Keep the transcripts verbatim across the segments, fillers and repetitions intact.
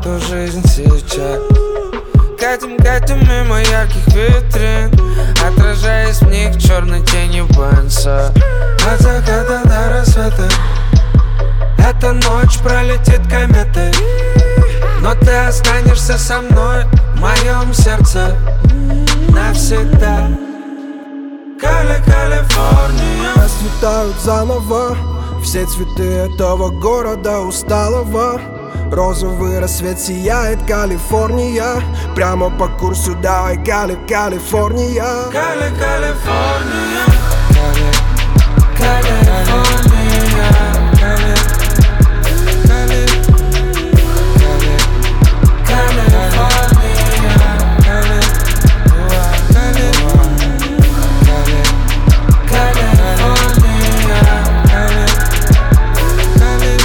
эту жизнь сейчас. Катим, катим мимо ярких витрин, отражаясь в них черной тенью Бенса. От заката до рассвета эта ночь пролетит кометой, но ты останешься со мной в моем сердце навсегда. Кали, Калифорния. Расцветают заново все цветы этого города усталого. Розовый рассвет сияет, Калифорния. Прямо по курсу давай, Кали, Калифорния. Кали, Калифорния. Кали, Калифорния. Кали, Кали, Кали, Калифорния. Кали, Кали, Кали, Калифорния. Кали, Кали,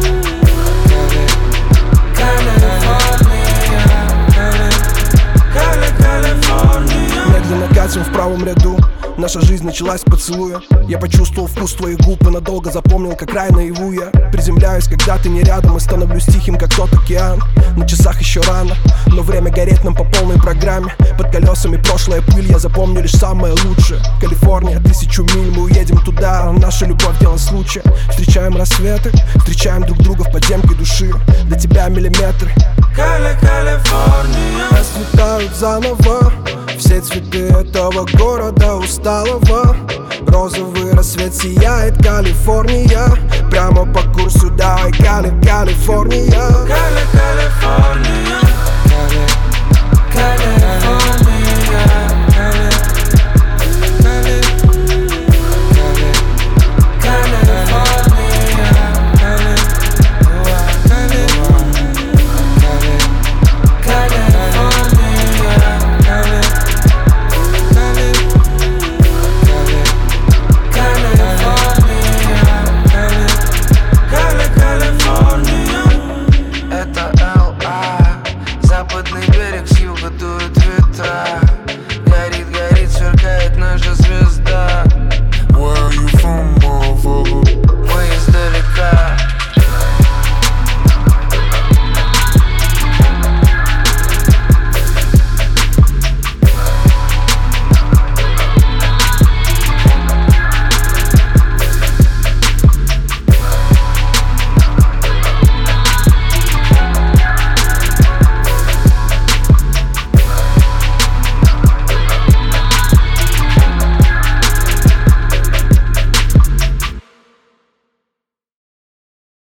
Кали, Калифорния. Медленно катим в правом ряду. Наша жизнь началась с поцелуя. Я почувствовал вкус твоих губ и надолго запомнил, как рай наяву я. Приземляюсь, когда ты не рядом, и становлюсь тихим, как тот океан. На часах еще рано, но время гореть нам по полной программе. Под колесами прошлая пыль, я запомню лишь самое лучшее. Калифорния, тысячу миль, мы уедем туда. Наша любовь — дело случая. Встречаем рассветы, встречаем друг друга в подземке души. До тебя миллиметры. Кали, Калифорния. Расцветают заново все цветы этого города усталого. Розовый рассвет сияет, Калифорния.